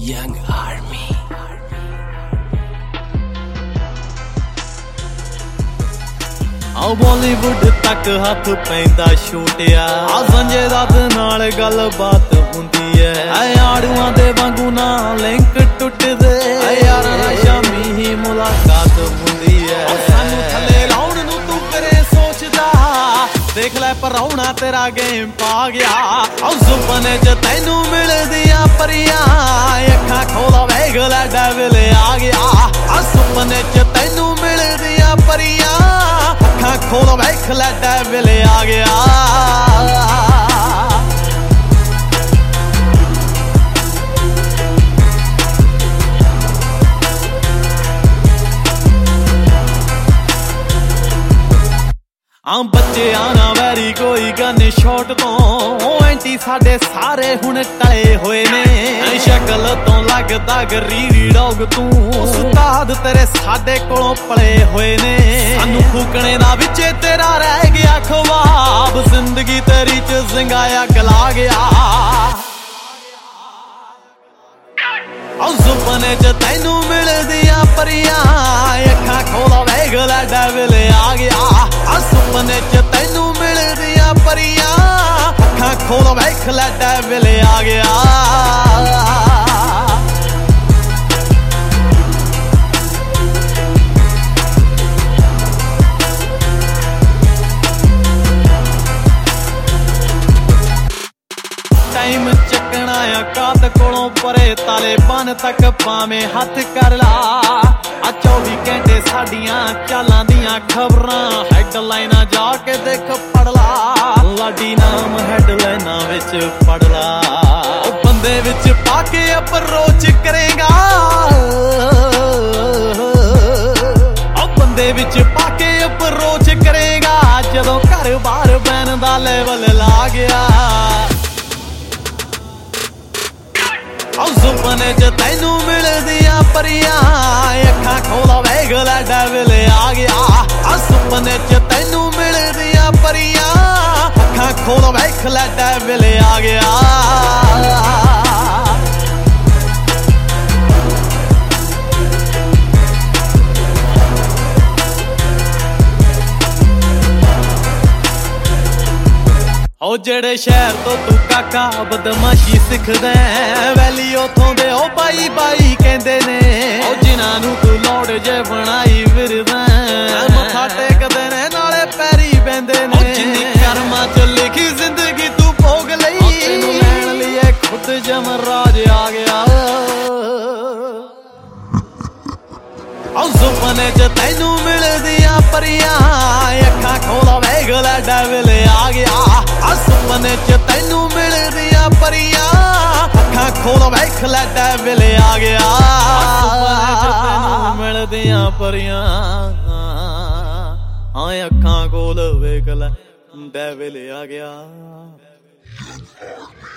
Young Army. ਆ ਬਾਲੀਵੁੱਡ ਤੱਕ ਹੱਥ ਪੈਂਦਾ ਛੋਟਿਆ ਆ ਸੰਜੇ ਦੱਤ ਨਾਲ ਗੱਲ ਬਾਤ ਹੁੰਦੀ ਐ ਆੜੂਆਂ ਦੇ ਵਾਂਗੂ ਨਾ ਲਿੰਕ ਟੁੱਟਦੇ ਯਾਰਾਂ ਸ਼ਾਮੀ ਹੀ ਮੁਲਾਕਾਤ ਹੁੰਦੀ ਐ ਸਾਨੂੰ ਥੱਲੇ ਲਾਉਣ ਨੂੰ ਤੂੰ ਕਰੇ ਸੋਚਦਾ ਦੇਖ ਲੈ ਪਰਾਉਣਾ ਤੇਰਾ ਗੇਮ ਪਾ ਗਿਆ ਆ ਸੁਪਨੇ ਚ ਤੈਨੂੰ ਮਿਲਦੀਆਂ ਪਰੀਆਂ ਅੱਖਾਂ ਖੋਲਾ ਵੇਖ ਲੈ ਡੈਵਲ ਆ ਗਿਆ ਆ ਸੁਪਨੇ ਚ ਤੈਨੂੰ ਮਿਲਦੀਆਂ ਪਰੀਆਂ ਅੱਖਾਂ ਖੋਲ ਵੇਖ ਲੈ ਡੈਵਲ ਆ ਗਿਆ ਬੱਚਿਆਂ ਨਾ ਵੈਰੀ ਕੋਈ ਗਨ ਸ਼ਾਟ ਤੋਂ ਐਂਟੀ ਸਾਡੇ ਸਾਰੇ ਹੁਣ ਟਲੇ ਹੋਏ ਨੇ ਸ਼ਕਲ ਤੋਂ ਲੱਗਦਾ ਗਰੀਰੀ ਡੌਗ ਤੂੰ ਉਸਤਾਦ ਤੇਰੇ ਸਾਡੇ ਕੋਲੋਂ ਪਲੇ ਹੋਏ ਨੇ ਸਾਨੂੰ ਫੂਕਣੇ ਦਾ ਵਿੱਚੇ ਤੇਰਾ ਰਹਿ ਗਿਆ ਖਵਾਬ ਜ਼ਿੰਦਗੀ ਤੇਰੀ ਚ ਜ਼ਿੰਗਾਇਆ ਗਲਾ ਗਿਆ ਆ ਸੁਪਨੇ ਚ ਤੈਨੂੰ ਮਿਲਦੀਆਂ ਪਰੀਆਂ ਅੱਖਾਂ ਖੋਲਾ ਵੇਖ ਲੈ ਡੈਵਲ ਆ ਗਿਆ ਆ ਸੁਪਨੇ ਚ ਤੈਨੂੰ ਮਿਲਦੀਆਂ ਪਰੀਆਂ ਅੱਖਾਂ ਖੋਲਾ ਵੇਖ ਲੈ ਡੈਵਲ ਆ ਗਿਆ ਟਾਈਮ ਚੱਕਣਾ ਆ ਕਾਤ ਕੋਲੋਂ ਪਰੇ ਤਾਲੇਬਾਨ ਤੱਕ ਭਾਵੇਂ ਹੱਥ ਕਰ ਲਾ ਆ 24 ਘੰਟੇ ਸਾਡੀਆਂ ਚਾਲਾਂ ਦੀਆਂ ਖਬਰਾਂ ਹੈਡਲਾਈਨਾਂ ਜਾ ਕੇ ਦੇਖ ਪੜ ਲਾ ਲਾਡੀ ਨਾਮ ਹੈਡਲਾਈਨਾਂ ਵਿੱਚ ਪੜ ਲਾ ਉਹ ਬੰਦੇ ਵਿੱਚ ਪਾ ਕੇ ਅਪਰੋਚ ਕਰੇਗਾ ਉਹ ਬੰਦੇ ਵਿੱਚ ਪਾ ਕੇ ਅਪਰੋਚ ਕਰੇਗਾ ਜਦੋਂ ਘਰ ਬਾਹਰ ਬੈਨ ਦਾ ਲੈਵਲ ਲਾ ਗਿਆ ਆ ਸੁਪਨੇ ਚ ਤੈਨੂੰ ਮਿਲਦੀਆਂ ਪਰੀਆਂ ਅੱਖਾਂ ਖੋਲਾ ਵੇਖ ਲੈ ਡੈਵਲ ਆ ਗਿਆ ਆ ਸੁਪਨੇ ਚ ਤੈਨੂੰ ਮਿਲਦੀਆਂ ਪਰੀਆਂ ਅੱਖਾਂ ਖੋਲਾ ਵੇਖ ਲੈ ਡੈਵਲ ਆ ਗਿਆ ਉਹ ਜਿਹੜੇ ਸ਼ਹਿਰ ਤੋਂ ਤੂੰ ਕਾਕਾ ਬਦਮਾਸ਼ੀ ਸਿੱਖਦਾ ਵੈਲੀ ਉਥੋਂ ਦੇ ਉਹ ਬਾਈ ਬਾਈ ਕਹਿੰਦੇ ਨੇ ਉਹ ਜਿਨ੍ਹਾਂ ਨੂੰ ਤੂੰ ਲੋੜ ਜੇ ਬਣਾਈ ਫਿਰਦਾ ਮੱਥਾ ਟੇਕਦੇ ਨੇ ਨਾਲੇ ਪੈਰੀ ਬਹਿੰਦੇ ਨੇ ਜਿੰਨੀ ਕਰਮਾਂ ਚ ਲਿਖੀ ਜ਼ਿੰਦਗੀ ਤੂੰ ਭੋਗ ਲਈ ਤੈਨੂੰ ਲੈਣ ਲਈ ਖੁਦ ਜਮਰਾਜ ਆ ਗਿਆ ਆ ਸੁਪਨੇ ਚ ਤੈਨੂੰ ਮਿਲਦੀਆਂ ਪਰੀਆਂ ਅੱਖਾਂ ਖੋਲਾ ਵੇਖ ਲੈ ਡੈਵਲ ਆ ਗਿਆ ਆ ਸੁਪਨੇ ਚ ਤੈਨੂੰ ਮਿਲਦੀਆਂ ਪਰੀਆਂ ਅੱਖਾਂ ਖੋਲ ਵੇਖ ਲੈ ਡੈਵਲ ਆ ਗਿਆ ਸੁਪਨੇ ਚ ਤੈਨੂੰ ਮਿਲਦੀਆਂ ਪਰੀਆਂ ਅੱਖਾਂ ਖੋਲ ਵੇਖ ਲੈ ਡੈਵਲ ਆ ਗਿਆ